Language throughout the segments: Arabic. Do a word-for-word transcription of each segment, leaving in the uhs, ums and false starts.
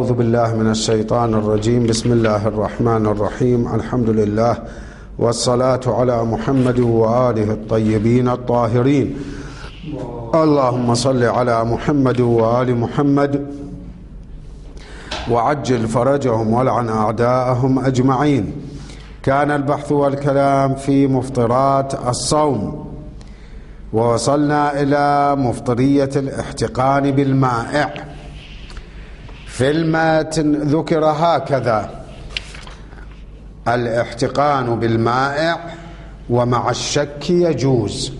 أعوذ بالله من الشيطان الرجيم. بسم الله الرحمن الرحيم. الحمد لله والصلاة على محمد وآله الطيبين الطاهرين. اللهم صل على محمد وآل محمد وعجل فرجهم والعن أعداءهم أجمعين. كان البحث والكلام في مفطرات الصوم، ووصلنا إلى مفطرية الاحتقان بالمائع. في المتن ذكر هكذا: الاحتقان بالمائع ومع الشك يجوز.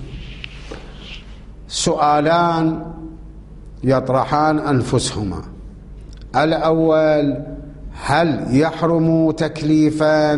سؤالان يطرحان أنفسهما. الأول: هل يحرم تكليفا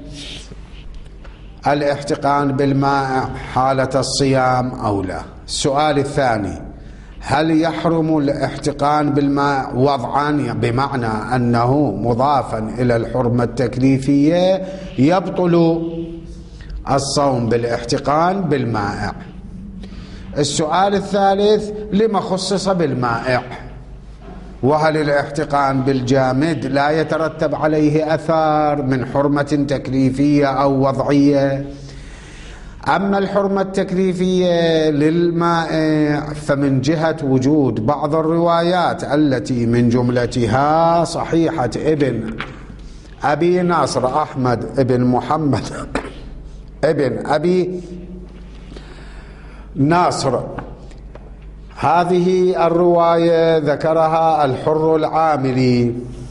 الاحتقان بالمائع حالة الصيام أو لا؟ السؤال الثاني: هل يحرم الاحتقان بالماء وضعا، بمعنى أنه مضافا إلى الحرمة التكليفية يبطل الصوم بالاحتقان بالمائع؟ السؤال الثالث: لما خصص بالمائع؟ وهل الاحتقان بالجامد لا يترتب عليه أثار من حرمة تكليفية أو وضعية؟ أما الحرمة التكليفية للمائع فمن جهة وجود بعض الروايات التي من جملتها صحيحة ابن أبي ناصر أحمد ابن محمد ابن أبي ناصر، هذه الرواية ذكرها الحر العاملي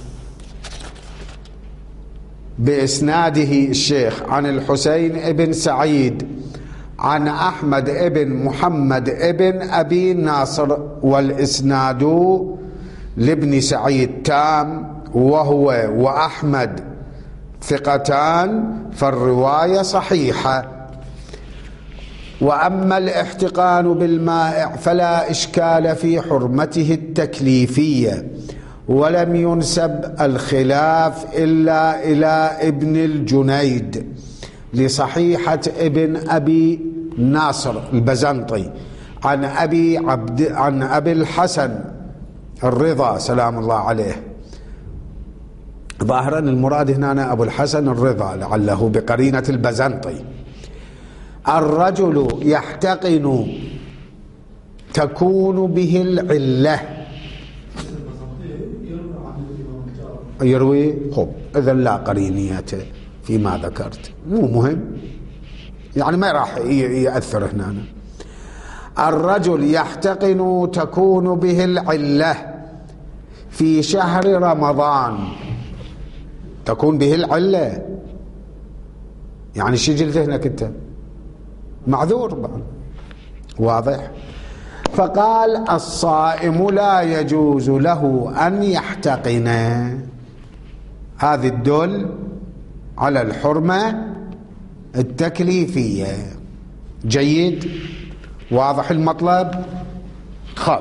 بإسناده الشيخ عن الحسين ابن سعيد عن أحمد ابن محمد ابن أبي ناصر، والإسناد لابن سعيد تام، وهو وأحمد ثقتان، فالرواية صحيحة. وأما الاحتقان بالمائع فلا إشكال في حرمته التكليفية، ولم ينسب الخلاف إلا إلى ابن الجنيد لصحيحة ابن أبي ناصر البزنطي عن أبي عبد عن أبي الحسن الرضا سلام الله عليه. ظاهرا المراد هنا أبو الحسن الرضا، لعله بقرينة البزنطي. الرجل يحتقن تكون به العلة، يروي خب إذا لا قرينية فيما ذكرت، مو مهم يعني ما راح يأثر هنا. الرجل يحتقن تكون به العلة في شهر رمضان، تكون به العلة يعني شي جلد هناك انت معذور بقى. واضح؟ فقال: الصائم لا يجوز له أن يحتقن. هذه الدل على الحرمة التكليفية. جيد؟ واضح المطلب؟ خب،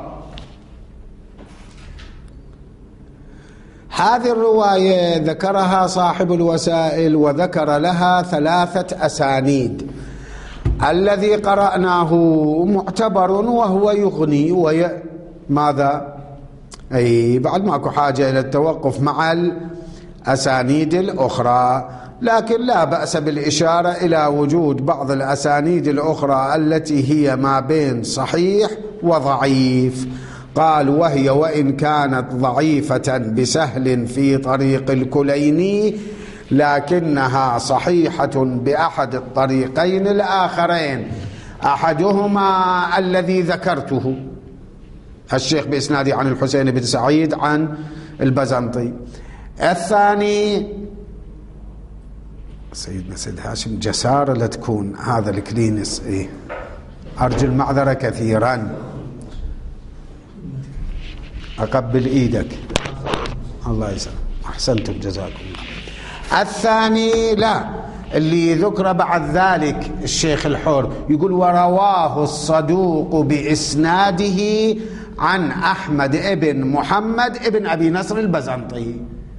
هذه الرواية ذكرها صاحب الوسائل وذكر لها ثلاثة أسانيد. الذي قرأناه معتبر وهو يغني وي... ماذا؟ أي بعد ماكو حاجة إلى التوقف مع الأسانيد الأخرى، لكن لا بأس بالإشارة إلى وجود بعض الأسانيد الأخرى التي هي ما بين صحيح وضعيف. قال: وهي وإن كانت ضعيفة بسهل في طريق الكليني لكنها صحيحة بأحد الطريقين الآخرين، أحدهما الذي ذكرته الشيخ بإسناده عن الحسين بن سعيد عن البزنطي. الثاني سيدنا سيد هاشم جسارة لا تكون هذا الكلينس. إيه؟ أرجو المعذرة كثيرا، أقبل إيدك. الله يسلمك، أحسنتم جزاكم الله. الثاني لا، اللي ذكر بعد ذلك الشيخ الحر يقول: ورواه الصدوق بإسناده عن أحمد ابن محمد ابن أبي نصر البزنطي.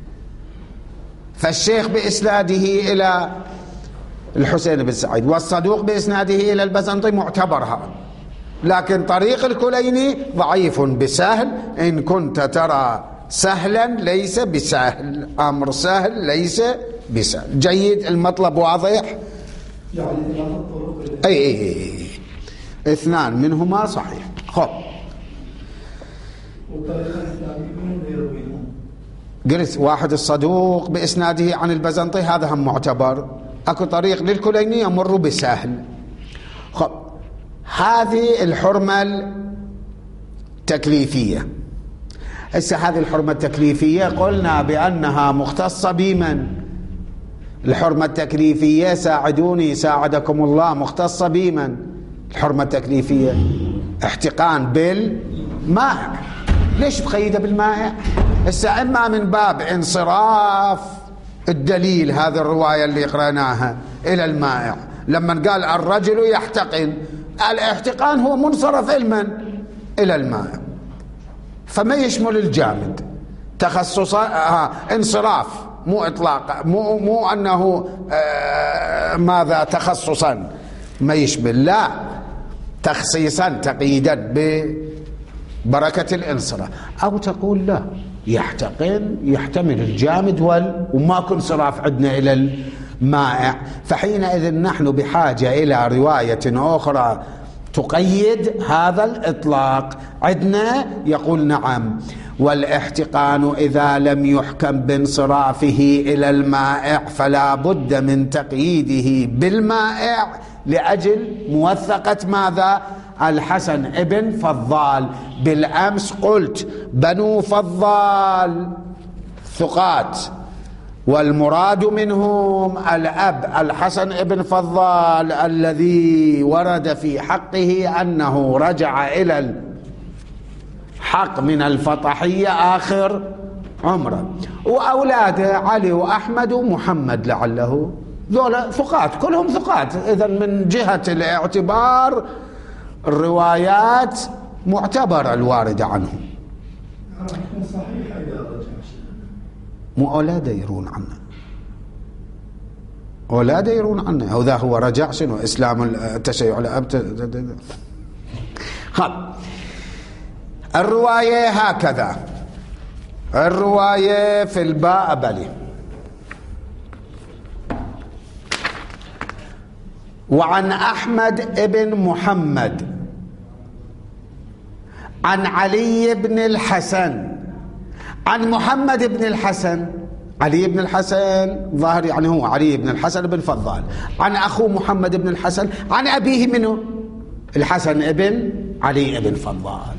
فالشيخ بإسناده إلى الحسين بن سعيد والصدوق بإسناده إلى البزنطي معتبرها، لكن طريق الكليني ضعيف بسهل إن كنت ترى سهلا ليس بسهل، أمر سهل ليس بسهل. جيد، المطلب واضح؟ يعني ثلاث طرق. أي, أي, أي اثنان منهما صحيح. خب والطريقة الثانية من يرويهم؟ قلت واحد الصدوق بإسناده عن البزنطي، هذا هم معتبر. أكو طريق للكليني يمر بسهل. خب هذه الحرمة التكليفية. هسه هذه الحرمة التكليفية قلنا بأنها مختصة بمن؟ الحرمة التكليفية ساعدوني ساعدكم الله، مختصة بمن الحرمة التكليفية؟ احتقان بالمائع. ليش تقيده بالمائع؟ هسه اما من باب انصراف الدليل، هذه الرواية اللي قرأناها، إلى المائع، لما قال الرجل يحتقن، الاحتقان هو منصرف المن؟ إلى المائع، فما يشمل الجامد. تخصص آه انصراف، مو إطلاق، مو, مو أنه آه ماذا تخصصا ما يشمل، لا، تخصيصا تقييدا ببركة الانصراف. أو تقول لا، يحتقن يحتمل الجامد وال وماكو انصراف عندنا إلى المائع، فحينئذ نحن بحاجة إلى رواية أخرى تقيد هذا الإطلاق. عندنا يقول نعم، والاحتقان إذا لم يحكم بانصرافه إلى المائع فلا بد من تقييده بالمائع لأجل موثقة ماذا؟ الحسن ابن فضال. بالأمس قلت بنو فضال ثقات، والمراد منهم الأب الحسن ابن فضال الذي ورد في حقه أنه رجع إلى الحق من الفطحية آخر عمره، وأولاده علي وأحمد ومحمد لعله، ذولا ثقات، كلهم ثقات. إذن من جهة الاعتبار الروايات معتبرة الواردة عنهم. صحيح إذا رجع مو أولاده يرون عنه، أولاده يرون عنه، وذا هو رجع شنو؟ إسلام التشيع الأب. خب الرواية هكذا، الرواية في الباء بلي. وعن أحمد ابن محمد عن علي بن الحسن عن محمد بن الحسن، علي بن الحسن ظاهر يعني هو علي بن الحسن بن فضال، عن أخوه محمد بن الحسن عن أبيه منه الحسن ابن علي بن فضال.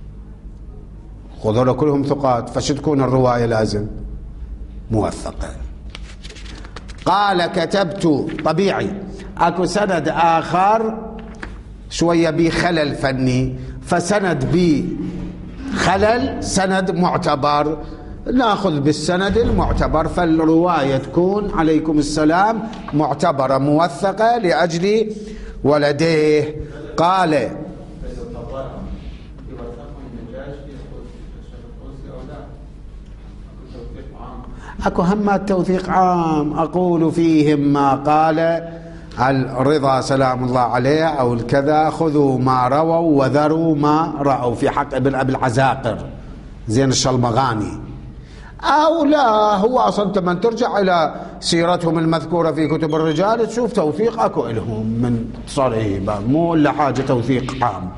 خذوا كلهم ثقات، فش تكون الرواية لازم موثقة. قال كتبت، طبيعي اكو سند آخر شوية بخلل فني، فسند بخلل سند معتبر، ناخذ بالسند المعتبر، فالرواية تكون عليكم السلام معتبرة موثقة لأجل ولديه. قال اكو هم التوثيق عام، اقول فيهم ما قال الرضا سلام الله عليه او الكذا، خذوا ما رووا وذروا ما رأوا، في حق ابن ابي العزاقر زين الشلمغاني. او لا، هو اصلا من ترجع الى سيرتهم المذكوره في كتب الرجال تشوف توثيق اكو لهم من صريبه، مو الا حاجه توثيق عام.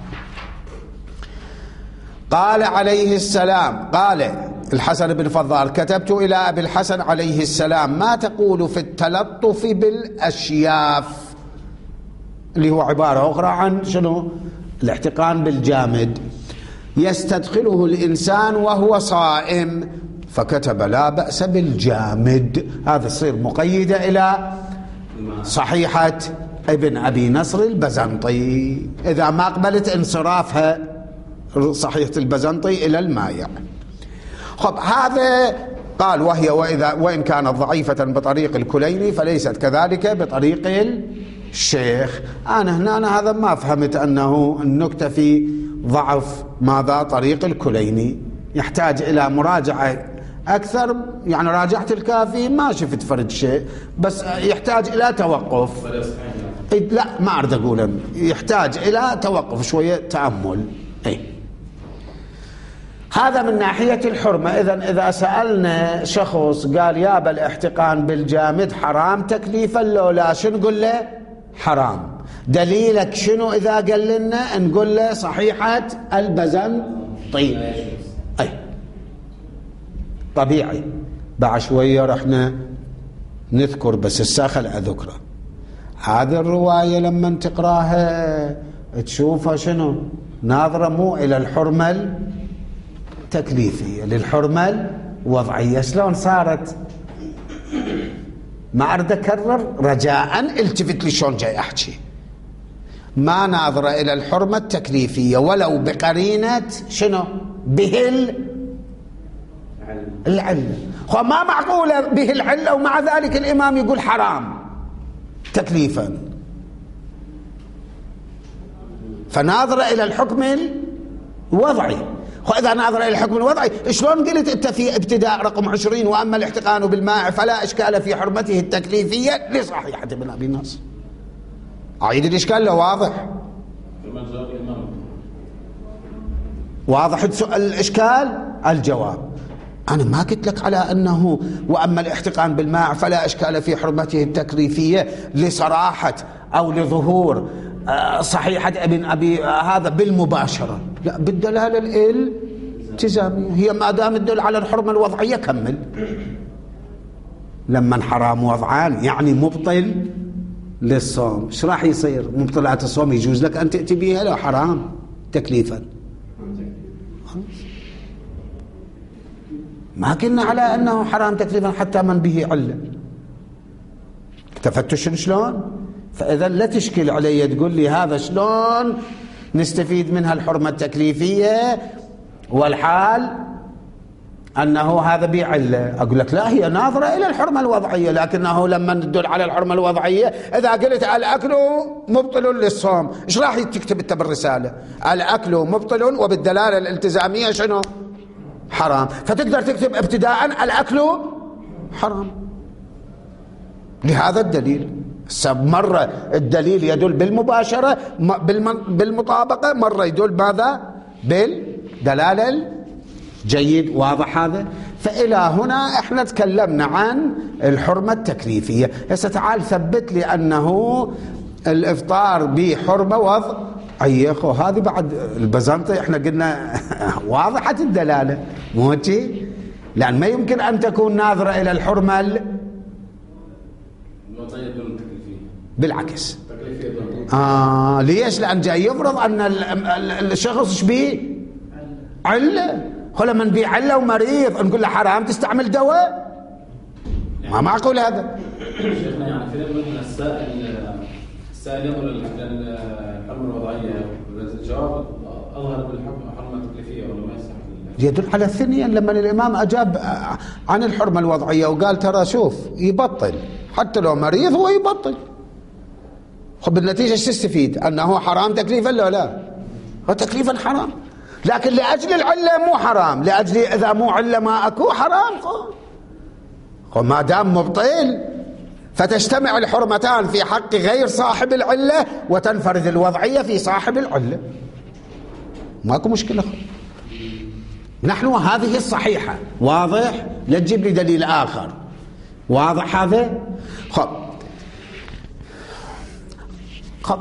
قال عليه السلام، قال الحسن بن فضال كتبت إلى أبي الحسن عليه السلام ما تقول في التلطف بالأشياف، اللي هو عبارة أخرى عن شنو؟ الاحتقان بالجامد، يستدخله الإنسان وهو صائم، فكتب لا بأس بالجامد. هذا يصير مقيدة إلى صحيحة ابن أبي نصر البزنطي إذا ما قبلت انصرافها صحيحة البزنطي إلى المايع. خب هذا قال وهي وإذا وإن كانت ضعيفة بطريق الكليني فليست كذلك بطريق الشيخ. أنا هنا أنا هذا ما فهمت أنه النكتة في ضعف ماذا طريق الكليني، يحتاج إلى مراجعة أكثر. يعني راجعت الكافي ما شفت فرد شيء، بس يحتاج إلى توقف. لا ما أريد أقول، يحتاج إلى توقف شوية تأمل. أي هذا من ناحية الحرمة. إذن إذا سألنا شخص قال يابا الاحتقان بالجامد حرام تكليفا لو لا، شنو نقول له؟ حرام. دليلك شنو إذا قال لنا؟ نقول له صحيحة البزنطي. أي طبيعي. بعد شوية رحنا نذكر، بس الساخل أذكره. هذه الرواية لما تقراها تشوفها شنو؟ ناظرة مو إلى الحرمة التكليفية، للحرمة الوضعية. شلون صارت؟ ما أريد أكرر، رجاء التفت لي شلون جاي أحكي. ما ناظرة إلى الحرمة التكليفية ولو بقرينة شنو؟ به العلة. خو ما معقولة به العلة ومع ذلك الإمام يقول حرام تكليفا. فناظرة إلى الحكم الوضعي. وإذا ناظر إلى الحكم الوضعي، شلون قلت أنت في ابتداء رقم عشرين وأما الاحتقان بالماء فلا إشكال في حرمته التكليفية لصحيحة ابن أبي نصر؟ أعيد الإشكال لو واضح واضح الإشكال. الجواب أنا ما قلت لك على أنه وأما الاحتقان بالماء فلا إشكال في حرمته التكليفية لصراحة أو لظهور صحيحة ابن أبي هذا بالمباشرة، لا، بالدلالة الالتزامية. هي ما دام تدل على الحرمة الوضعية كمل. لما حرام وضعان يعني مبطل للصوم، ايش راح يصير؟ مبطلات الصوم يجوز لك أن تأتي بها؟ لا، حرام تكليفا. ما كنا على أنه حرام تكليفا حتى من به علة. اكتفتش شلون؟ فإذا لا تشكل علي تقول لي هذا شلون نستفيد منها الحرمة التكليفية والحال أنه هذا بعلة. أقول لك لا، هي ناظرة إلى الحرمة الوضعية، لكنه لما ندل على الحرمة الوضعية إذا قلت الأكل مبطل للصوم، إيش راح تكتب أنت بالرسالة؟ الأكل مبطل وبالدلالة الالتزامية شنو؟ حرام. فتقدر تكتب ابتداء الأكل حرام لهذا الدليل. مرة الدليل يدل بالمباشرة بالمطابقة، مرة يدل ماذا؟ بالدلالة. جيد، واضح هذا؟ فإلى هنا احنا تكلمنا عن الحرمة التكليفية. هسه تعال ثبت لي أنه الإفطار بحرمة وضعية. هذه بعد البزنطي احنا قلنا واضحة الدلالة، مو هيك؟ لأن ما يمكن أن تكون ناظرة إلى الحرمة الوضعية دون التكليفية، بالعكس. آه ليش؟ لأن جاي يفرض أن الشخص شبيه علة. خلا من بيه علة ومريض نقول له حرام تستعمل دواء؟ ما معقول هذا. شيخنا يعني في من السائل السائل يقول الحرمة الوضعية، الجواب أظهر بالحرمة التكليفية ولا ما يصح؟ يدل على الثانية. لما الإمام أجاب عن الحرمة الوضعية وقال ترى شوف يبطل حتى لو مريض هو يبطل، خب بالنتيجة ايش تستفيد؟ أنه حرام تكليفا لا لا، هو تكليفا حرام، لكن لأجل العلة مو حرام. لأجل إذا مو علة ما أكو حرام. خب ما دام مبطل فتجتمع الحرمتان في حق غير صاحب العلة وتنفرد الوضعية في صاحب العلة، ماكو مشكلة. نحن هذه الصحيحة. واضح؟ لا تجيب لي دليل آخر. واضح هذا؟ خب خب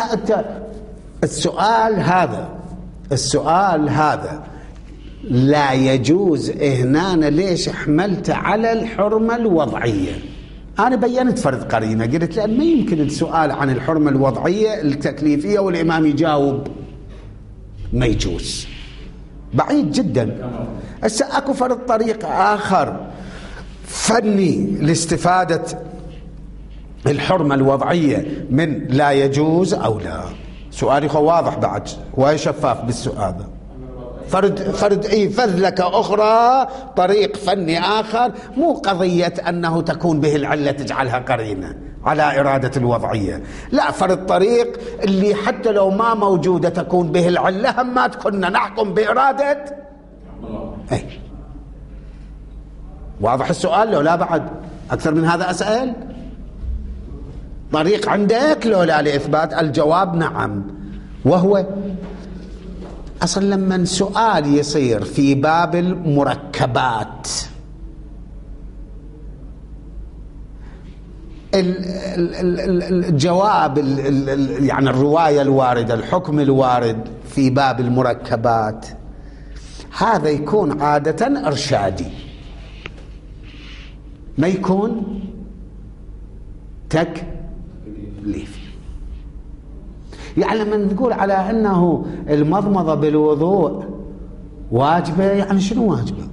السؤال هذا السؤال هذا لا يجوز إهنان. ليش حملت على الحرمة الوضعية؟ أنا بينت فرض قرينة، قلت لأن ما يمكن السؤال عن الحرمة الوضعية التكليفية والإمام يجاوب ما يجوز، بعيد جدا. هسه اكو فرض طريق آخر فني لاستفادة الحرمة الوضعية من لا يجوز أو لا. سؤالي خو واضح بعد وهي شفاف بالسؤال. فرد فرد اي فذلكة أخرى، طريق فني آخر، مو قضية أنه تكون به العلة تجعلها قرينة على إرادة الوضعية، لا، فرد طريق اللي حتى لو ما موجودة تكون به العلة هم ما كنا نحكم بإرادة. اي واضح السؤال لو لا؟ بعد أكثر من هذا أسأل؟ طريق عندك لو لا لإثبات؟ الجواب نعم، وهو أصلا لما سؤال يصير في باب المركبات الجواب يعني الرواية الواردة الحكم الوارد في باب المركبات هذا يكون عادة إرشادي، ما يكون تكليفي. يعني لما نقول على أنه المضمضة بالوضوء واجبة، يعني شنو واجبة؟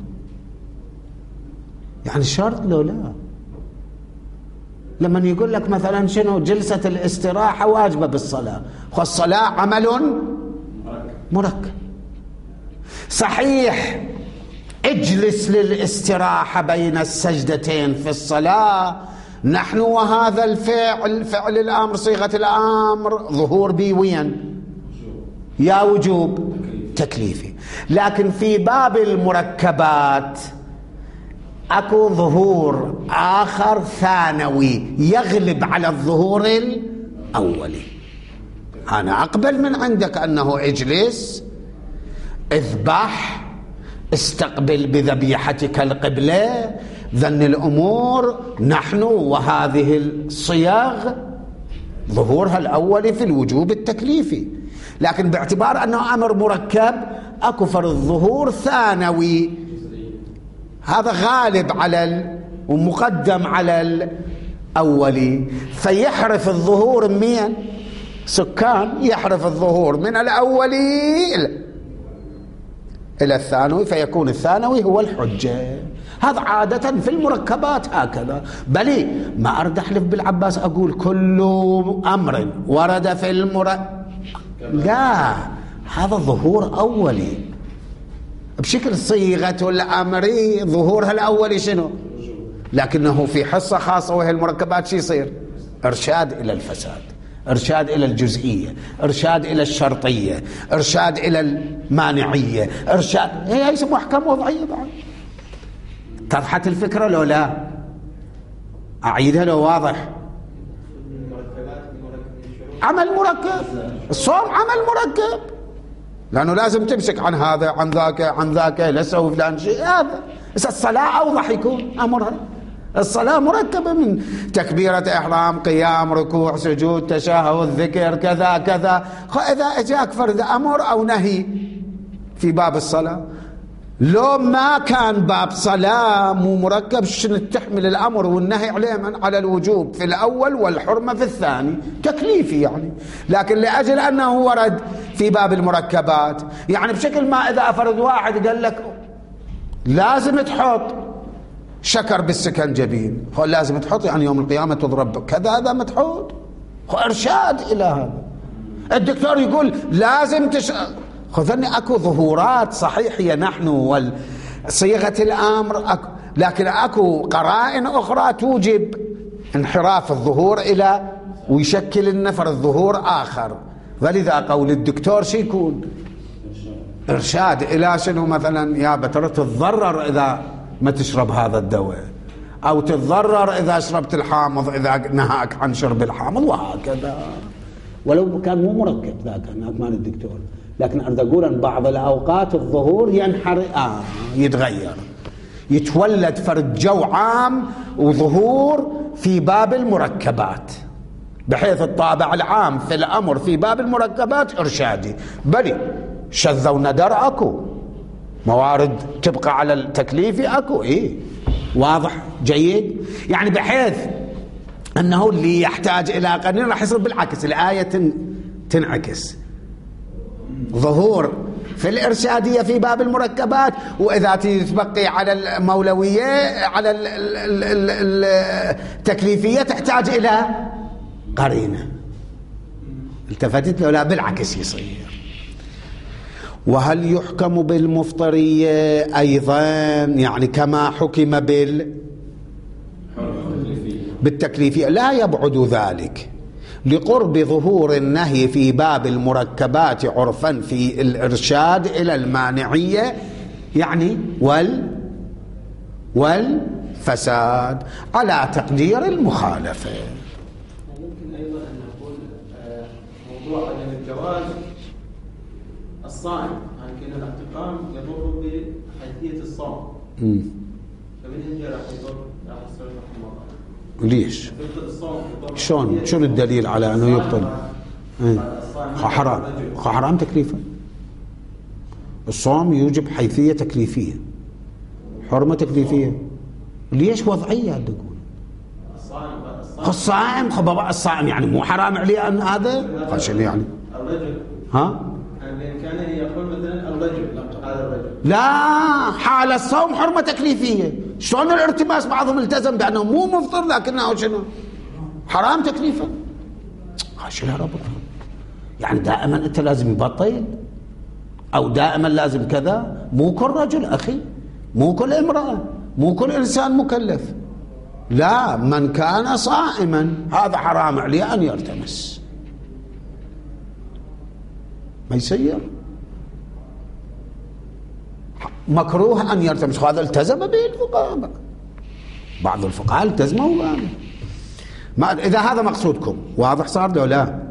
يعني شرط لو لا. لما يقول لك مثلا شنو جلسة الاستراحة واجبة بالصلاة، والصلاة عمل مركب. صحيح اجلس للاستراحة بين السجدتين في الصلاة، نحن وهذا الفعل فعل الأمر صيغة الأمر ظهور بي وين؟ يا وجوب تكليفي. لكن في باب المركبات اكو ظهور آخر ثانوي يغلب على الظهور الأولي. أنا أقبل من عندك أنه اجلس، اذبح، استقبل بذبيحتك القبلة، ذن الأمور نحن وهذه الصياغ ظهورها الأولي في الوجوب التكليفي. لكن باعتبار أنه أمر مركب أكو فرض ظهور ثانوي، هذا غالب على ال... ومقدم على الأولي، فيحرف الظهور من سكان، يحرف الظهور من الأولي إلى الثانوي، فيكون الثانوي هو الحجة. هذا عادة في المركبات هكذا. بل ما أرد أحلف بالعباس أقول كل أمر ورد في المركب، لا، هذا ظهور أولي بشكل صيغة الأمر ظهورها الأولي شنو؟ لكنه في حصة خاصة وهي المركبات شي يصير؟ إرشاد إلى الفساد، إرشاد إلى الجزئية، إرشاد إلى الشرطية، إرشاد إلى المانعية، إرشاد، هي يسموها أحكام وضعية بعد. تضحت الفكرة لو لا؟ أعيدها لو واضح؟ عمل مركب، الصوم عمل مركب، لأنه لازم تمسك عن هذا عن ذاك عن ذاك، لا تسوي فلان شيء. هذا بس الصلاة أوضح يكون أمرها. الصلاة مركبة من تكبيرة إحرام، قيام، ركوع، سجود، تشهد، ذكر، كذا كذا. إذا أجاك فرد أمر أو نهي في باب الصلاة، لو ما كان باب صلاة مو مركب شنو تحمل الأمر والنهي عليه من على الوجوب في الأول والحرمة في الثاني، تكليفي يعني. لكن لأجل أنه ورد في باب المركبات، يعني بشكل ما إذا أفرد واحد قال لك لازم تحط شكر بالسكنجبين، هو لازم تحط يعني يوم القيامة تضرب كذا، هذا متحط، هو إرشاد إلى هذا. الدكتور يقول لازم تش خذني أكو ظهورات صحيح هي نحن والصيغة الأمر أكو، لكن أكو قرائن أخرى توجب انحراف الظهور إلى ويشكل النفر الظهور آخر. ولذا قول الدكتور شي يكون إرشاد إلى شنو؟ مثلا يا بتر تتضرر إذا ما تشرب هذا الدواء، أو تتضرر إذا شربت الحامض إذا نهاك عن شرب الحامض، وهكذا. ولو كان مو مركب ذاك هناك مال الدكتور، لكن أريد أقول أن بعض الأوقات الظهور ينحر آه يتغير، يتولد فرد جو عام وظهور في باب المركبات، بحيث الطابع العام في الأمر في باب المركبات إرشادي. بل شذ وندر أكو، موارد تبقى على التكليف أكو، إيه واضح جيد. يعني بحيث أنه اللي يحتاج إلى قرين راح يصير بالعكس، الآية تنعكس ظهور في الإرشادية في باب المركبات، وإذا تبقي على المولوية على التكليفية تحتاج إلى قرينة. التفتت له؟ لا، بالعكس يصير. وهل يحكم بالمفطرية أيضا يعني كما حكم بال بالتكليفية؟ لا يبعد ذلك لقرب ظهور النهي في باب المركبات عرفا في الإرشاد إلى المانعية يعني وال والفساد على تقدير المخالفة. ممكن أيضا أن نقول موضوع عدم الجواز الصائم الصائم يضر بحيثية الصوم. امم فمن هي راح يضر راح يصير رحمه الله. ليش؟ يبطل الصوم. شلون؟ شنو الدليل على انه يبطل؟ إيه؟ حرام حرام تكليفه. الصوم يوجب حيثية تكليفية، حرمة تكليفية. ليش وضعية تقول؟ الصائم خبر الصائم يعني مو حرام عليه أن هذا؟ قال يعني؟ الرجل ها؟ كان يقول مثلا الرجل هذا الرجل. لا، حال الصوم حرمة تكليفية. شلون الارتباس بعضهم التزم بأنه مو مفطر لكنه شنو؟ حرام تكليفه. شو لها ربط؟ يعني دائما أنت لازم يبطل أو دائما لازم كذا؟ مو كل رجل أخي، مو كل امرأة، مو كل إنسان مكلف. لا، من كان صائما هذا حرام عليه أن يرتمس، ما يسير. مكروه أن يرتمس، هذا التزم به الفقهاء، بعض الفقهاء التزموا به. ما إذا هذا مقصودكم واضح صار له لا.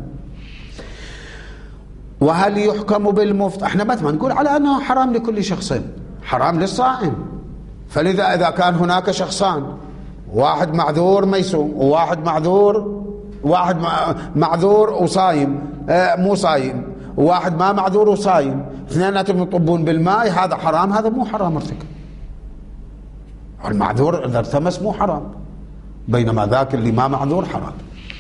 وهل يحكم بالمفطر؟ احنا بس ما نقول على أنه حرام لكل شخص، حرام للصائم. فلذا إذا كان هناك شخصان، واحد معذور ما يصوم وواحد معذور، واحد معذور وصايم اه مو صايم، وواحد ما معذور وصايم، اثنيناتهم يطبون بالماء، هذا حرام هذا مو حرام ارتكب. المعذور إذا ارتمس مو حرام، بينما ذاك اللي ما معذور حرام.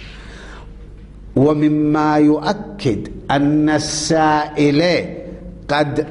ومما يؤكد أن السائل قد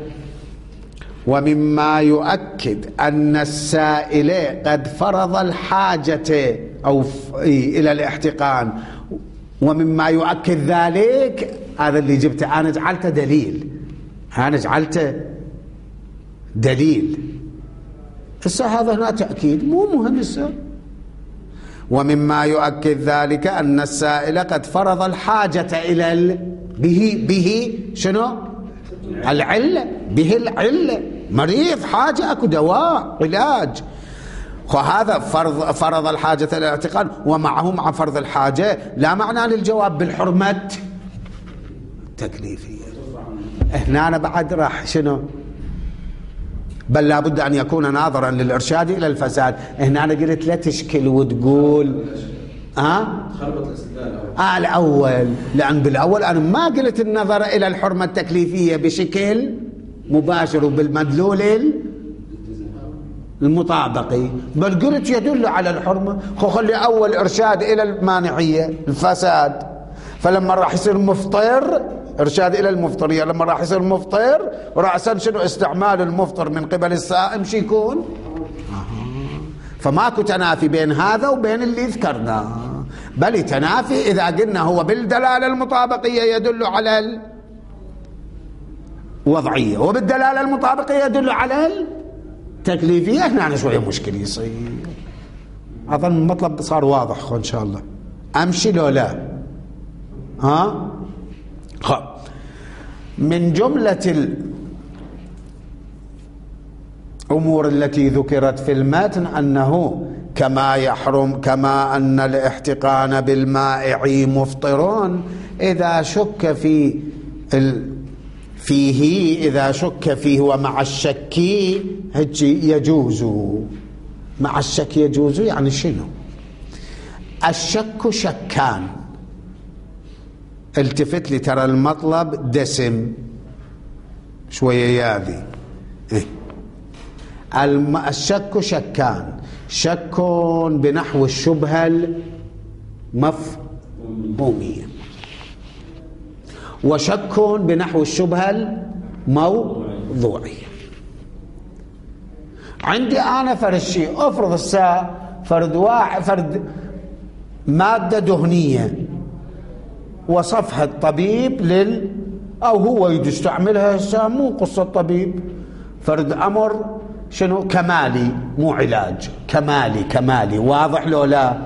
ومما يؤكد أن السائل قد فرض الحاجة أو إلى الاحتقان، ومما يؤكد ذلك هذا اللي جبته أنا جعلته دليل، أنا جعلته دليل. هسه هذا هنا تأكيد مو مهم هسه. ومما يؤكد ذلك أن السائل قد فرض الحاجة إلى ال... به به شنو؟ العلة، به العلة، مريض حاجة أكو دواء علاج، وهذا فرض فرض الحاجة إلى الاعتقاد. ومعه مع فرض الحاجة لا معنى للجواب بالحرمة التكليفية. هنا أنا بعد راح شنو؟ بل لا بد أن يكون ناظرا للإرشاد إلى الفساد. هنا أنا قلت لا تشكل وتقول ها خربط الاستدلال آه الأول، لأن بالأول أنا ما قلت النظر إلى الحرمة التكليفية بشكل مباشر وبالمدلول المطابقي، بل قلت يدل على الحرمة. خلي أول إرشاد إلى المانعية الفساد، فلما راح يصير مفطر إرشاد إلى المفطرية، لما راح يصير مفطر رأسا شنو استعمال المفطر من قبل الصائم شي يكون. فماكو تنافي بين هذا وبين اللي ذكرناه، بل تنافي إذا قلنا هو بالدلالة المطابقية يدل على الوضعية، وبالدلالة المطابقية يدل على التكليفية. هنا شوية مشكلة يصير. أظن المطلب صار واضح خو إن شاء الله. أمشي لو لا؟ ها؟ خب من جملة الأمور التي ذكرت في المتن أنه كما يحرم كما أن الاحتقان بالمائع مفطر إذا شك في ال فيه إذا شك فيه ومع الشك يجوز. مع الشك يجوز يعني شنو؟ الشك شكان، التفت لي ترى المطلب دسم شوية ياذي. إيه؟ الشك شكان، شك بنحو الشبهة المفهومية، وشك بنحو الشبهة الموضوعية. عندي أنا فرد شيء، أفرض الساعة فرد واحد فرد مادة دهنية وصفها الطبيب لل أو هو يستعملها هسه، مو قصة طبيب، فرد أمر شنو كمالي مو علاج، كمالي كمالي واضح لو لا؟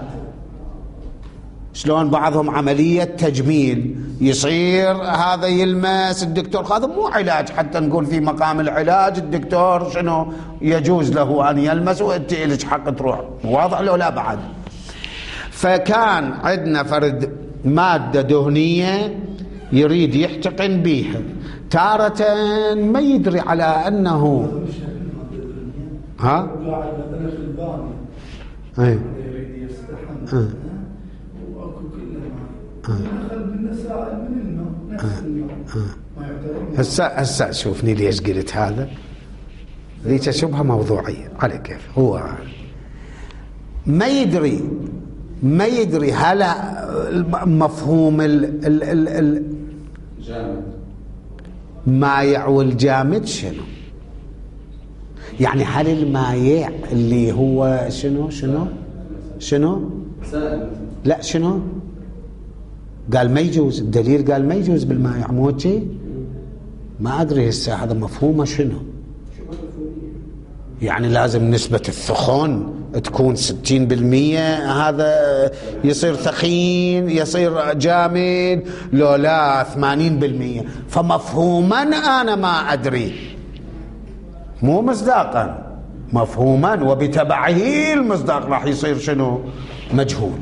شلون بعضهم عملية تجميل يصير هذا يلمس الدكتور، هذا مو علاج حتى نقول في مقام العلاج الدكتور شنو يجوز له أن يلمس وأنت إلك حق تروح، واضح لو لا بعد؟ فكان عندنا فرد مادة دهنية يريد يحتقن بيها، تارة ما يدري على أنه ها قاعد مثلا في الباني أي يريد يستحمى واكو كله ماء دخل بالنساء من الماء نفس الماء ما يعتبر هسه هسه شوفني ليش قلت هذا. ذيك شبهة موضوعية على كيف. هو ما يدري ما يدري هل مفهوم ال ال ال ال جامد مايع والجامد شنو؟ يعني هل المايع اللي هو شنو شنو شنو سائل لا شنو قال ما يجوز. الدليل قال ما يجوز بالمايع مو شيء. ما ادري هسه هذا مفهومه شنو. يعني لازم نسبة الثخون تكون ستين بالمية هذا يصير ثخين يصير جامد لو لا ثمانين بالمية. فمفهوما أنا ما أدري مو مصداقا مفهوما وبتبعه المصداق راح يصير شنو مجهول.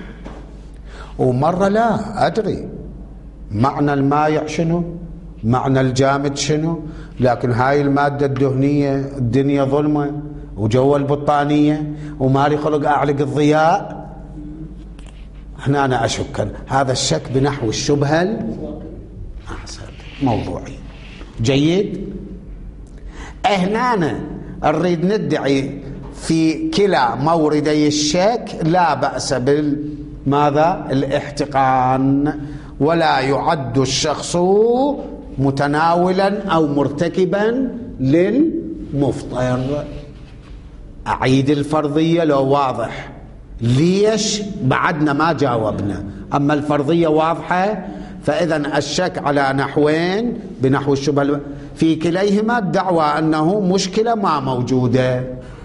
ومرة لا أدري معنى المايع شنو معنى الجامد شنو. لكن هاي المادة الدهنية الدنيا ظلمة وجوا البطانية ومالي خلق أعلق الضياء. هنا أنا أشك هذا الشك بنحو الشبهة موضوعي جيد. هنا نريد ندعي في كلا موردي الشك لا بأس بالماذا الاحتقان ولا يعد الشخص متناولا أو مرتكبا للمفطر. أعيد الفرضية لو واضح. ليش بعدنا ما جاوبنا. أما الفرضية واضحة فإذا الشك على نحوين بنحو الشبهة في كليهما الدعوى أنه مشكلة ما موجودة.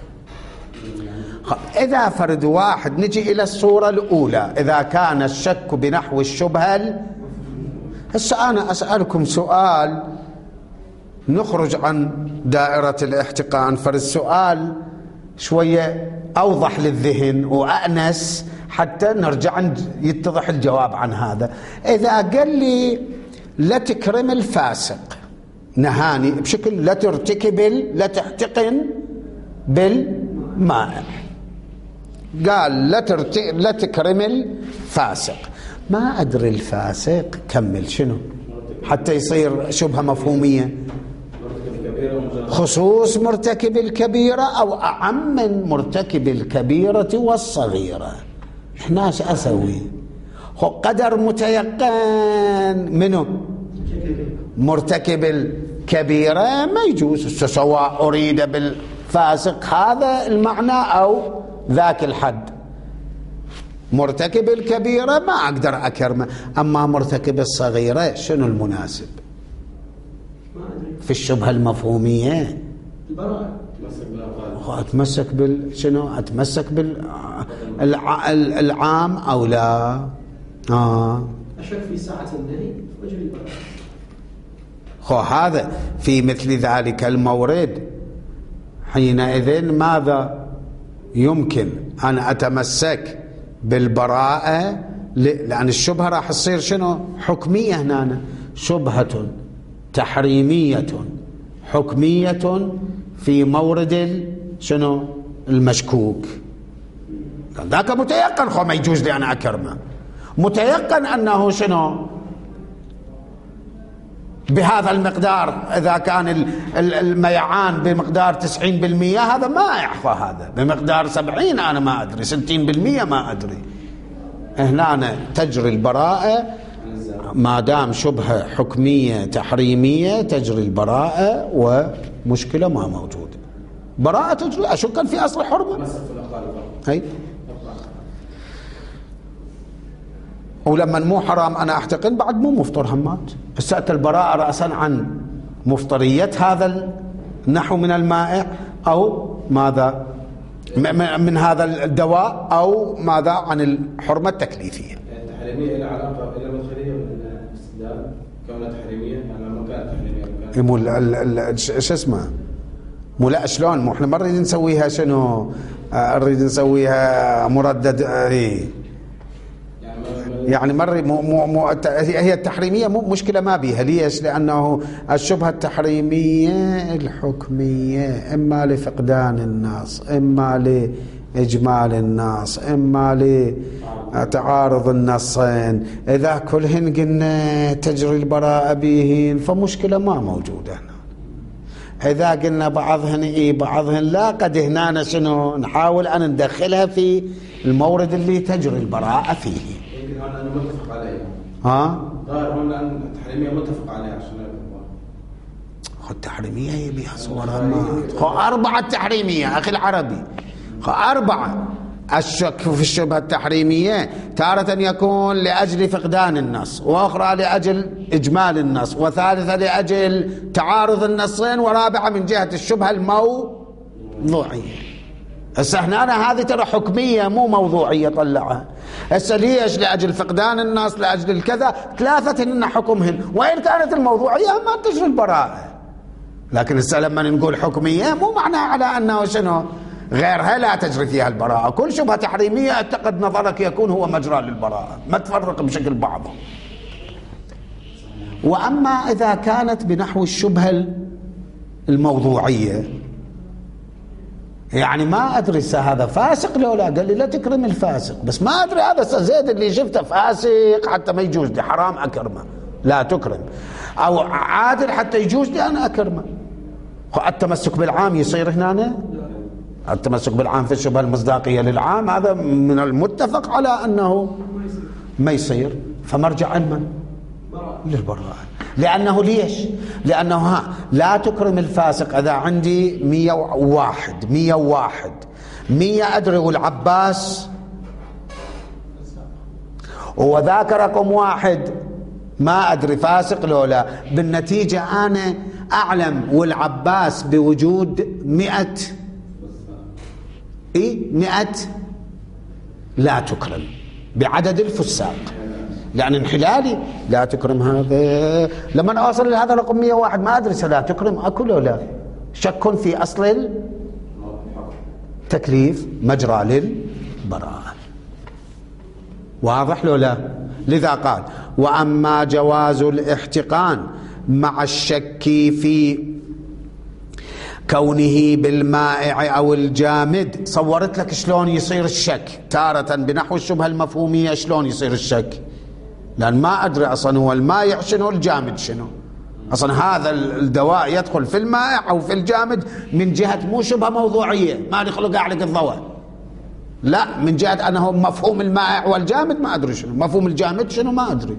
إذا فرد واحد نجي إلى الصورة الأولى إذا كان الشك بنحو الشبهة. هسه أنا أسألكم سؤال نخرج عن دائرة الاحتقان. فالسؤال شوية أوضح للذهن وأأنس حتى نرجع يتضح الجواب عن هذا. إذا قال لي لا تكرم الفاسق نهاني بشكل لا ترتكب لا تحتقن بالمائع. قال لا, لا تكرم الفاسق. ما أدري الفاسق كمل شنو حتى يصير شبهة مفهومية. خصوص مرتكب الكبيرة أو أعم من مرتكب الكبيرة والصغيرة. إحنا ايش أسوي. قدر متيقن منه مرتكب الكبيرة ما يجوز. سواء أريد بالفاسق هذا المعنى أو ذاك الحد. مرتكب الكبيرة ما أقدر أكرمه. أما مرتكب الصغيرة شنو المناسب في الشبهة المفهومية. أتمسك بال شنو أتمسك بالعام أو لا. آه أشك في ساعة النهي وجه البراءة. خو هذا في مثل ذلك المورد حينئذ ماذا يمكن أن أتمسك بالبراءة لأن الشبهة راح تصير شنو حكمية. هنا شبهة تحريمية حكمية في مورد شنو المشكوك. ذاك متيقن خو ما يجوز لي أنا أكرمه. متيقن أنه شنو بهذا المقدار. إذا كان الميعان بمقدار تسعين بالمية هذا ما يحفى. هذا بمقدار سبعين أنا ما أدري ستين بالمية ما أدري. هنا تجري البراءة ما دام شبهة حكمية تحريمية تجري البراءة ومشكلة ما موجودة. براءة تجري أشكا في أصل حرمة. هاي ولما مو حرام أنا أحتقن بعد مو مفطر همات. السأت البراءة رأسا عن مفطرية هذا النحو من المائع أو ماذا من هذا الدواء أو ماذا عن الحرمة التكليفية. التحريمية إلى علاقة إلى المدخلية والاستدلال كونها تحريمية يعني لما كانت تحريمية مو شو اسمه مو لا شلون مو احنا ما نريد نسويها شنو نريد نسويها مردد. اي يعني يعني مرة مو مو مو هي التحريمية مو مشكلة ما بيها. ليش؟ لأنه الشبهة التحريمية الحكمية إما لفقدان النص، إما لإجمال النص، إما لتعارض النصين. إذا كلهن قلنا تجري البراءة بهن فمشكلة ما موجودة هنا. إذا قلنا بعضهن إيه بعضهن لا، قد هنا شنو نحاول أن ندخلها في المورد اللي تجري البراءة فيه. يمكن أنا متفق عليه. ها؟ ظاهر هون لأن التحريمية متفق عليها عشان خو التحريمية هي بها صورها خو أربعة تحريمية أخي العربي، خو أربعة. الشك في الشبهة التحريمية تارة يكون لأجل فقدان النص، وأخرى لأجل إجمال النص، وثالثة لأجل تعارض النصين، ورابعة من جهة الشبهة الموضوعية. هسه هنا هذه ترى حكمية مو موضوعية طلعها. هسه ليش؟ لأجل فقدان النص، لأجل الكذا، ثلاثة إن حكمهن، وإن كانت الموضوعية ما تجري البراءة. لكن هسه لما نقول حكمية مو معناه على أنه شنو غيرها لا تجري فيها البراءة. كل شبهة تحريمية اعتقد نظرك يكون هو مجرى للبراءة، ما تفرق بشكل بعضهم. وأما إذا كانت بنحو الشبهة الموضوعية، يعني ما أدري هذا فاسق لو لا، قال لي لا تكرم الفاسق، بس ما أدري هذا زيد اللي شفته فاسق حتى ما يجوز لي، حرام أكرمه، لا تكرم. أو عادل حتى يجوز لي أنا أكرمه. التمسك بالعام يصير هنا؟ التمسك بالعام في الشبهة المصداقية للعام هذا من المتفق على أنه ما يصير، فمرجع من؟ للبراءة. لأنه ليش؟ لأنه ها لا تكرم الفاسق. إذا عندي مية وواحد مية وواحد مية أدري والعباس وذاك رقم واحد ما أدري فاسق لو لا، بالنتيجة أنا أعلم والعباس بوجود مئة إيه مئة لا تكرم بعدد الفساق، لأن انحلالي لا تكرم هذا. لما أوصل لهذا رقم مئة وواحد ما أدري لا تكرم أكل ولا، شك في أصل التكليف مجرى للبراءة. واضح لو لا؟ لذا قال وأما جواز الاحتقان مع الشك في كونه بالمائع أو الجامد. صورت لك شلون يصير الشك تارة بنحو الشبهة المفهومية. شلون يصير الشك؟ لأن ما أدري أصلا هو المائع شنو الجامد شنو. أصلا هذا الدواء يدخل في المائع أو في الجامد من جهة مو شبهة موضوعية ما نخلق أعلق الضوء، لا، من جهة أنه مفهوم المائع والجامد ما أدري شنو، مفهوم الجامد شنو ما أدري.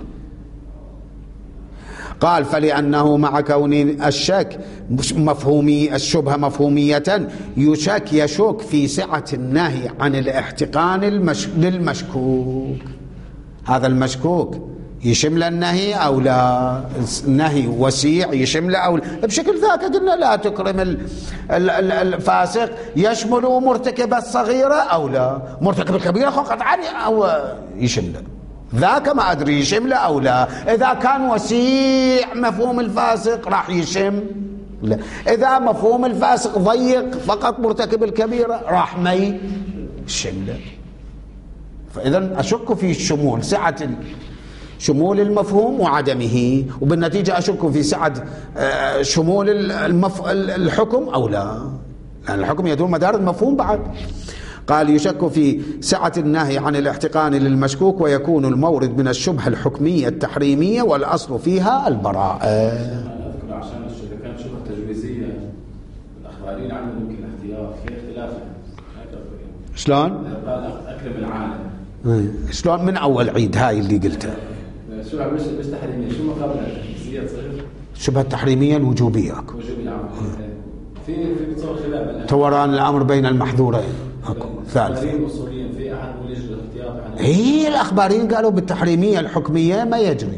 قال فلأنه مع كون الشك مفهومي الشبهة مفهومية يشك يشك في سعة النهي عن الاحتقان المش... للمشكوك. هذا المشكوك يشمل النهي أو لا؟ النهي وسيع يشمل أو لا؟ بشكل ذاك قلنا لا تكرم ال... ال... ال... الفاسق يشمل مرتكب الصغيرة أو لا؟ مرتكب الكبيرة قطعا أو يشمل ذاك ما أدري يشمل أو لا. إذا كان وسيع مفهوم الفاسق راح يشم لا. إذا مفهوم الفاسق ضيق فقط مرتكب الكبيرة راح ما يشمل. فإذا أشك في الشمول، سعة شمول المفهوم وعدمه، وبالنتيجة أشك في سعة شمول المف... الحكم أو لا، لأن الحكم يدور مدار المفهوم بعد. قال يشك في سعة النهي عن الاحتقان للمشكوك ويكون المورد من الشبهة الحكمية التحريمية والأصل فيها البراءة. أذكر عشان إذا كانت شبهة تجويزية الأخباريين عندهم يمكن الاحتياط في اختلاف. شلون؟ قال أكرم العالم. شلون من أول عيد هاي اللي قلتها؟ شبهة مش مش تحريمية، شو مقابل التجويزية تصير؟ شبهة التحريمية الوجوبية. وجوبية عام. في في بتصير خلاف. توران الأمر بين المحذورين. ثالث. في أحد يجري الاحتياط. هي الأخباريين قالوا بالتحريمية الحكمية ما يجري.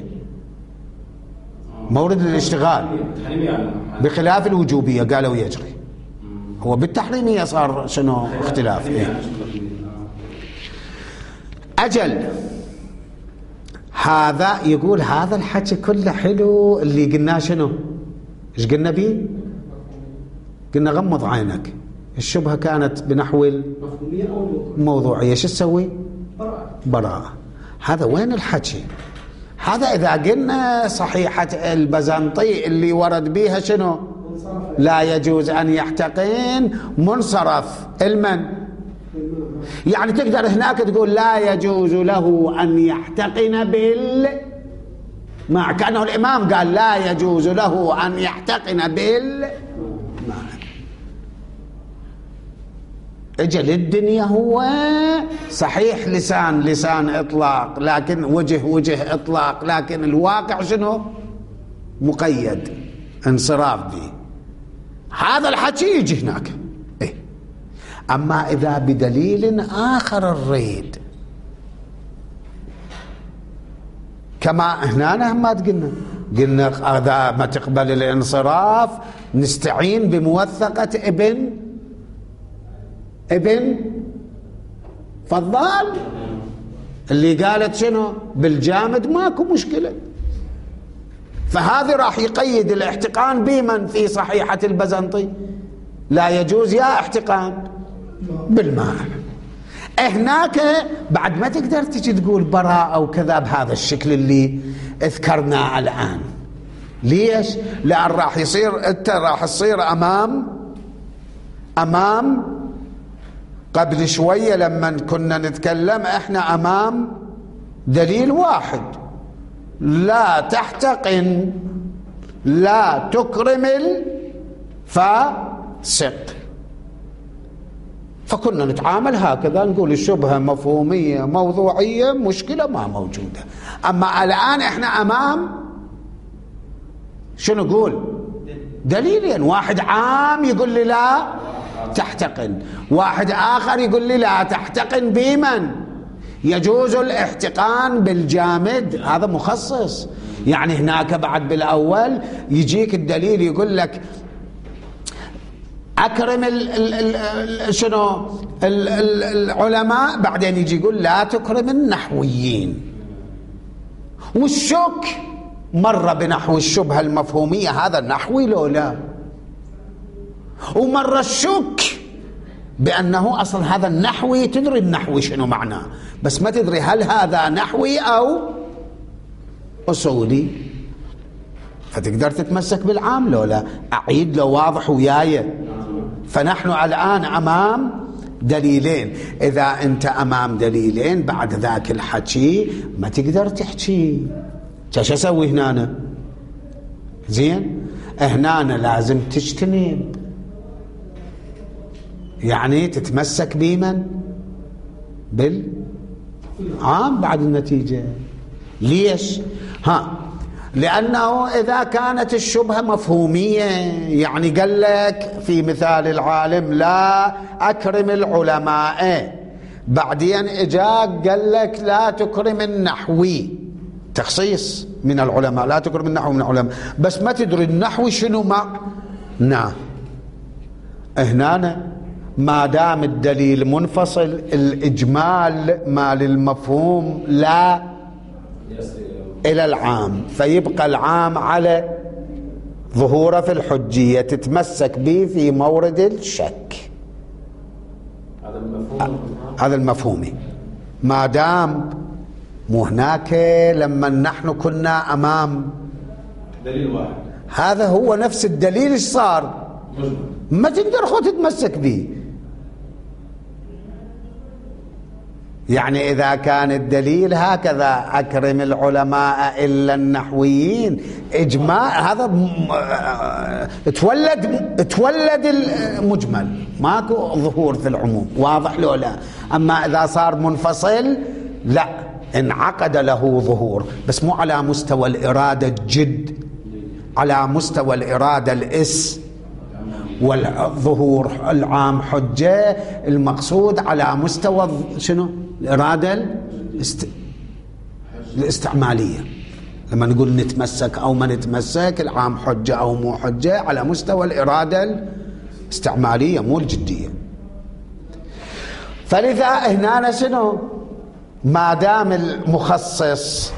مورد الاشتغال. بخلاف الوجوبية قالوا يجري. هو بالتحريمية صار شنو اختلاف. إيه؟ أجل هذا يقول هذا الحكي كله حلو اللي قلناه شنو؟ ايش قلنا بيه؟ قلنا غمض عينك. الشبهة كانت بنحو الموضوعية، شو تسوي؟ براءة. براءة. هذا وين الحكي؟ هذا إذا قلنا صحيحة البزنطي اللي ورد بيها شنو؟ لا يجوز أن يحتقن منصرف المن، يعني تقدر هناك تقول لا يجوز له أن يحتقن بال، مع كأنه الإمام قال لا يجوز له أن يحتقن بال، اجل الدنيا هو صحيح لسان لسان إطلاق، لكن وجه وجه إطلاق، لكن الواقع شنو؟ مقيد انصراف به. هذا الحكي يجي هناك إيه؟ أما إذا بدليل آخر الريد كما هنا ما قلنا قلنا إذا ما تقبل الانصراف نستعين بموثقة ابن ابن فضال اللي قالت شنو بالجامد ماكو مشكلة. فهذا راح يقيد الاحتقان بمن في صحيحة البزنطي لا يجوز يا احتقان بالماء. هناك بعد ما تقدر تجي تقول براءة أو كذا بهذا الشكل اللي اذكرناه الآن. ليش؟ لأن راح يصير انت راح تصير أمام أمام قبل شوية لما كنا نتكلم احنا أمام دليل واحد لا تحتقن لا تكرم الفاسق، فكنا نتعامل هكذا نقول الشبهة مفهومية موضوعية مشكلة ما موجودة. أما الآن احنا أمام شنو نقول؟ دليلين، واحد عام يقول لي لا تحتقن، واحد آخر يقول لي لا تحتقن بمن يجوز الاحتقان بالجامد، هذا مخصص. يعني هناك بعد بالأول يجيك الدليل يقول لك أكرم ال ال ال شنو ال ال العلماء، بعدين يجي يقول لا تكرم النحويين. والشك مرة بنحو الشبهة المفهومية هذا النحوي لو لا، ومرة الشك بأنه أصل هذا النحوي تدري النحوي شنو معناه بس ما تدري هل هذا نحوي أو أصولي، فتقدر تتمسك بالعام لو لا. أعيد لو واضح وياي. فنحن الآن أمام دليلين، إذا أنت أمام دليلين بعد ذاك الحكي ما تقدر تحكي. شو أسوي هنا؟ زين هنا لازم تجتنب، يعني تتمسك بمن؟ بالعام بعد النتيجة. ليش؟ ها لأنه إذا كانت الشبهة مفهومية، يعني قال لك في مثال العالم لا أكرم العلماء، بعدين إجاك قال لك لا تكرم النحوي، تخصيص من العلماء، لا تكرم النحو من العلماء، بس ما تدري النحو شنو معناه. هنا ما دام الدليل منفصل الإجمال مال المفهوم لا إلى العام، فيبقى العام على ظهوره في الحجية تتمسك به في مورد الشك. هذا المفهوم هذا المفهومي ما دام مو هناك لما نحن كنا أمام دليل واحد، هذا هو نفس الدليل ايش صار؟ ما تقدر خو تتمسك به. يعني إذا كان الدليل هكذا أكرم العلماء إلا النحويين إجماع، هذا تولد تولد المجمل، ماكو ظهور في العموم. واضح لو لا؟ أما إذا صار منفصل لا، انعقد له ظهور بس مو على مستوى الإرادة الجد، على مستوى الإرادة الإس والظهور العام حجة. المقصود على مستوى شنو؟ الإرادة الاست... الاستعمالية. لما نقول نتمسك أو ما نتمسك، العام حجة أو مو حجة، على مستوى الإرادة الاستعمالية مو الجدية. فلذا هنا شنو؟ ما دام المخصص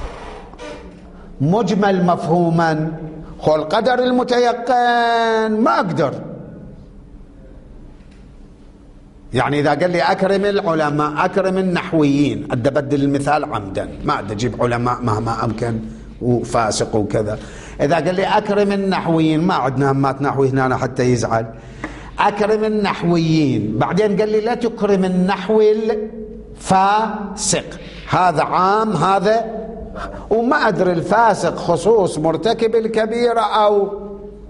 مجمل مفهوما، خو القدر المتيقن ما أقدر يعني إذا قال لي أكرم العلماء، أكرم النحويين، أدى بدل المثال عمدا، ما أدى أجيب علماء مهما أمكن وفاسق وكذا. إذا قال لي أكرم النحويين، ما عندنا همات نحوي هنا حتى يزعل. أكرم النحويين، بعدين قال لي لا تكرم النحوي الفاسق، هذا عام هذا، وما أدري الفاسق خصوص مرتكب الكبيرة أو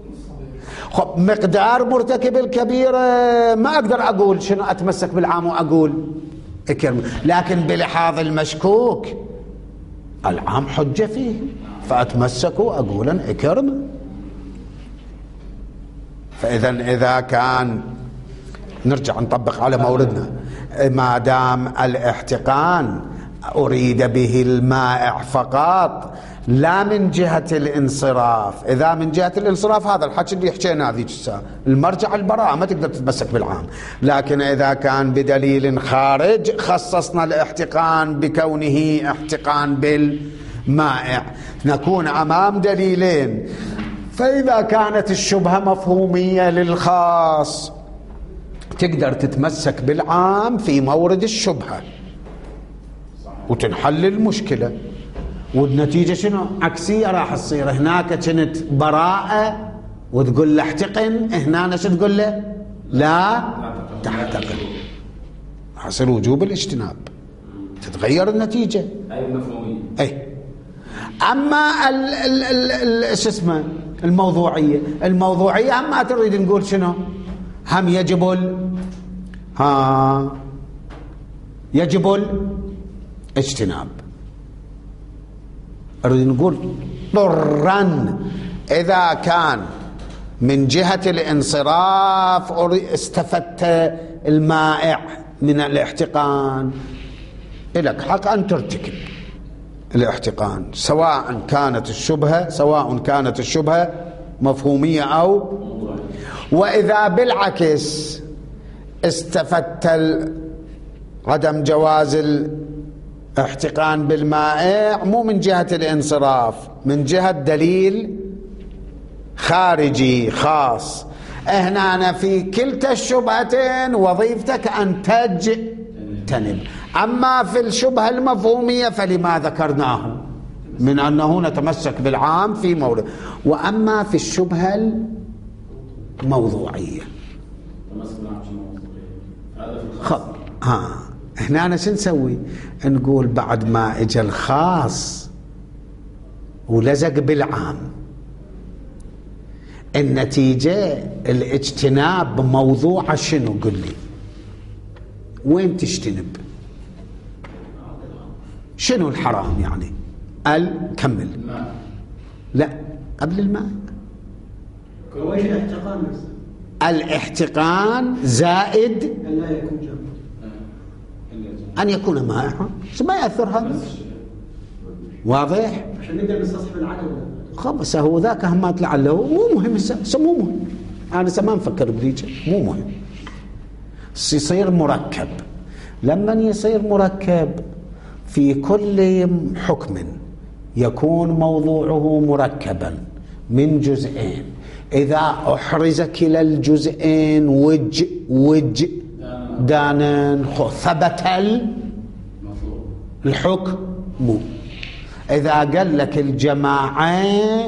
مقدار مرتكب الكبيرة. ما أقدر أقول شنو، أتمسك بالعام وأقول اكرم، لكن بلحاظ المشكوك العام حجة فيه، فأتمسك وأقول اكرم. فإذا إذا كان نرجع نطبق على موردنا، ما دام الاحتقان أريد به المائع فقط لا من جهة الانصراف، إذا من جهة الانصراف هذا الحكي اللي حكينا هذيك الساعة، المرجع البراءة ما تقدر تتمسك بالعام. لكن إذا كان بدليل خارج خصصنا الاحتقان بكونه احتقان بالمائع، نكون أمام دليلين. فإذا كانت الشبهة مفهومية للخاص تقدر تتمسك بالعام في مورد الشبهة وتنحل المشكلة، والنتيجة شنو؟ عكسية راح تصير. هناك كانت براءة وتقول له احتقن، هنا شو تقول له؟ لا تحتقن، راح يصير وجوب الاجتناب، تتغير النتيجة. أي مفهومية. أي. أما ال ال ال ال شو اسمه الموضوعية، الموضوعية هم ما تريد نقول شنو؟ هم يجب ال ها يجب الاجتناب. أريد نقول ضرا إذا كان من جهة الانصراف استفدت المائع من الاحتقان، لك حق أن ترتكب الاحتقان، سواء كانت الشبهة سواء كانت الشبهة مفهومية أو. وإذا بالعكس استفدت عدم جواز الاحتقان بالمائع مو من جهة الانصراف، من جهة دليل خارجي خاص، هنا أنا في كلتا الشبهتين وظيفتك أن تجتنب. أما في الشبهة المفهومية فلما ذكرناه من أنه نتمسك بالعام في مورد. وأما في الشبهة الموضوعية خب ها هنا أنا شو نسوي؟ نقول بعد ما اجى الخاص ولزق بالعام، النتيجة الاجتناب موضوع شنو؟ قل لي وين تجتنب؟ شنو الحرام يعني؟ الكمل لا قبل الماء. وش الاحتقان؟ الاحتقان زائد أن لا يكون جامد، أن يكون مائعا، ما يأثر هذا. واضح؟ عشان نقدر نستصحب العدم. خبص هو ذاك همات لعله مو مهم، مو مهم. أنا ما نفكر بريجة، مو مهم. يصير مركب. لما يصير مركب في كل حكم يكون موضوعه مركبا من جزئين، إذا أحرز كلا الجزئين وج وج دانا ثبت الحكم. إذا قال لك الجماعة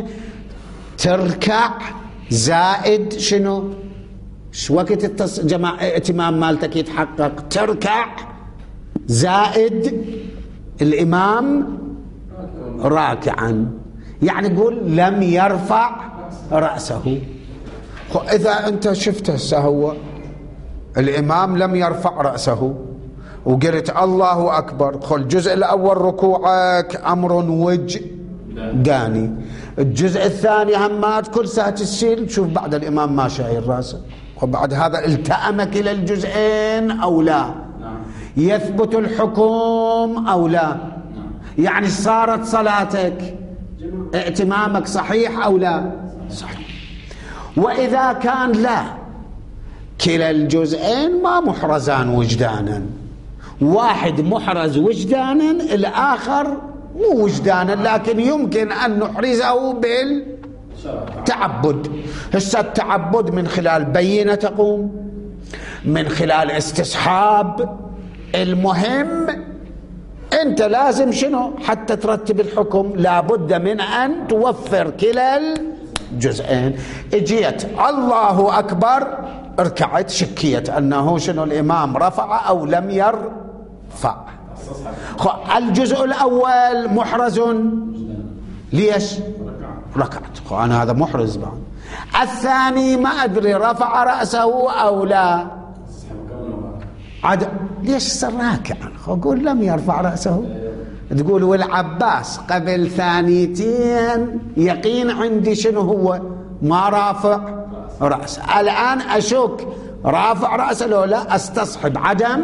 تركع زائد شنو؟ شو وقت التص... جماعة ائتمام مالتك يتحقق؟ تركع زائد الإمام راكعا، يعني يقول لم يرفع رأسه. إذا أنت شفته سهو الإمام لم يرفع رأسه وقلت الله أكبر، خل الجزء الأول ركوعك أمر وج داني، الجزء الثاني همات كل ساعة تشيل تشوف بعد الإمام ما شايل رأسه، وبعد هذا التأم كلا الجزئين أو لا؟ يثبت الحكم أو لا؟ يعني صارت صلاتك ائتمامك صحيح أو لا؟ صحيح. وإذا كان لا كلا الجزئين ما محرزان وجدانا، واحد محرز وجدانا الآخر مو وجدانا، لكن يمكن أن نحرزه بالتعبد. هسه التعبد من خلال بينة تقوم، من خلال استصحاب. المهم أنت لازم شنو حتى ترتب الحكم؟ لابد من أن توفر كلا الجزئين. اجيت الله أكبر، اركعت، شكيت أنه شنو الإمام رفع أو لم يرفع. الجزء الأول محرز، ليش؟ ركعت، أنا هذا محرز بعد. الثاني ما أدري رفع رأسه أو لا، عد... ليش صار راكعا؟ أقول لم يرفع رأسه. تقول والعباس قبل ثانيتين يقين عندي شنو هو؟ ما رافع رأسه. الآن أشك رافع رأسه لو لا، استصحب عدم،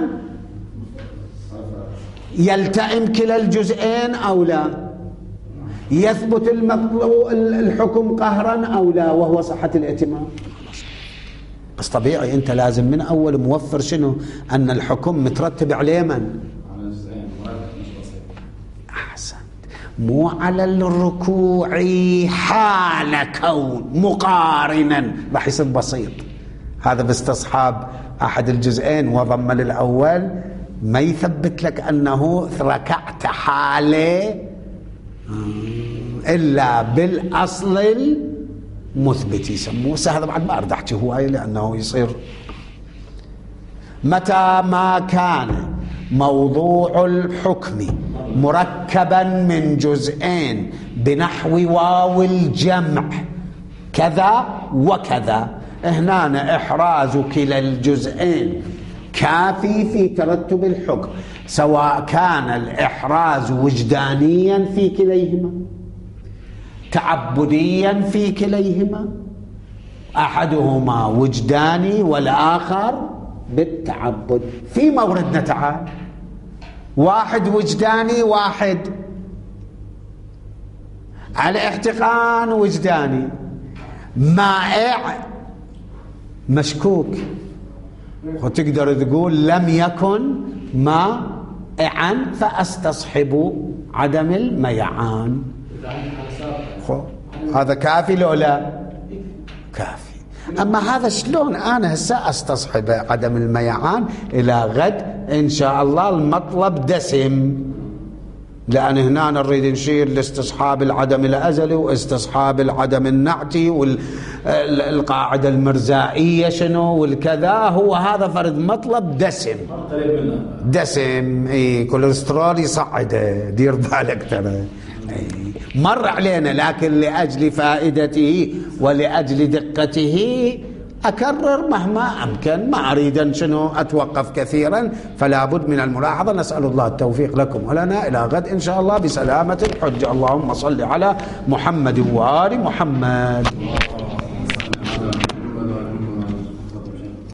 يلتئم كلا الجزئين أو لا، يثبت الحكم قهرا أو لا، وهو صحة الائتمام. بس طبيعي أنت لازم من أول موفر شنو؟ أن الحكم مترتب عليه من؟ أحسنت، مو على الركوع حال كون مقارنا، راح يصير بسيط. هذا باستصحاب أحد الجزئين وضم للأول، ما يثبت لك أنه ركعت حاله إلا بالأصل المثبت يسموه. هذا بعد ما أرد أحكي هواية لأنه يصير. متى ما كان موضوع الحكم مركبا من جزئين بنحو واو الجمع كذا وكذا، هنا إحراز كلا الجزئين كافي في ترتب الحكم، سواء كان الإحراز وجدانيا في كليهما، تعبديا في كليهما، أحدهما وجداني والآخر بالتعبد. في موردنا تعال، واحد وجداني واحد على احتقان وجداني، مائع مشكوك، وتقدر تقول لم يكن مائعا فاستصحب عدم الميعان. هذا كافي لو لا؟ كافي. أما هذا شلون أنا هسه أستصحب عدم الميعان؟ إلى غد إن شاء الله المطلب دسم، لأن هنا نريد نشير لاستصحاب العدم الأزلي واستصحاب العدم النعتي والقاعدة المرزائية شنو والكذا. هو هذا فرد مطلب دسم دسم اي كوليسترول يصعده، دير بالك ترى مر علينا، لكن لأجل فائدته ولأجل دقته أكرر مهما أمكن، ما أريد شنو أتوقف كثيرا، فلا بد من الملاحظة. نسأل الله التوفيق لكم ولنا. إلى غد إن شاء الله بسلامة الحجة. اللهم صل على محمد وآل محمد.